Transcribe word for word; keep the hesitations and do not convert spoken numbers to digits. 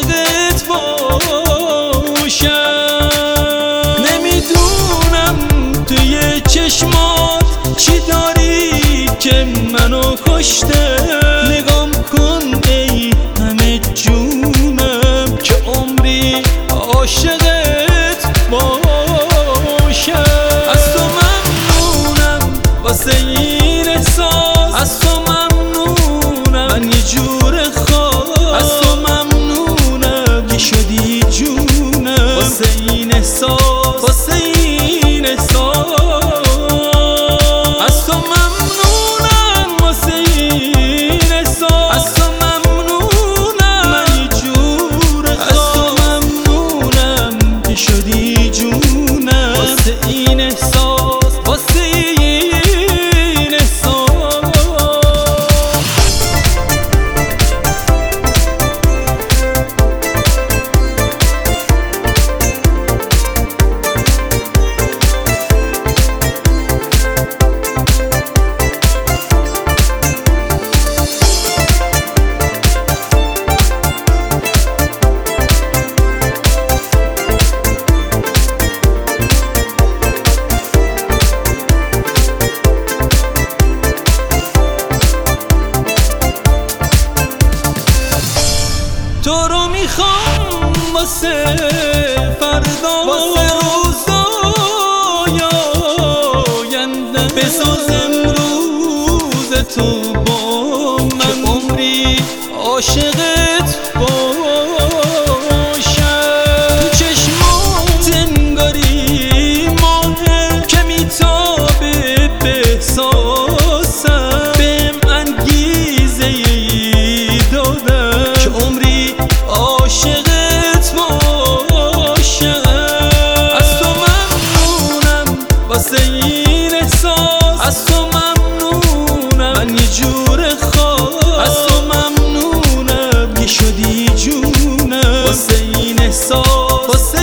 عاشقت باشم. نمیدونم توی چشمات چی داری که منو کشته. نگام کن ای همه جونم که عمری عاشقت باشم. از تو ممنونم واسه این احساس، از تو ممنونم من یه جور خاص. از تو ممنونم که شدی جونم واسه این احساس، واسه این احساس. از تو ممنونم واسه این احساس، از تو ممنونم من یه جور خاص. از تو ممنونم که شدی جونم واسه این احساس، واسه این احساس. تو رو میخوام واسه فردا، واسه روزای آینده. بساز امروز تو با من که عمری عاشقت باشم. تو چشمات انگاری ماهه که میتابه به احساسم. بهم انگیزه ای دادم که عمری عاشقت باشم. از تو ممنونم واسه این احساس، از تو ممنونم من یه جور خاص. از تو ممنونم که شدی جونم واسه این احساس، واسه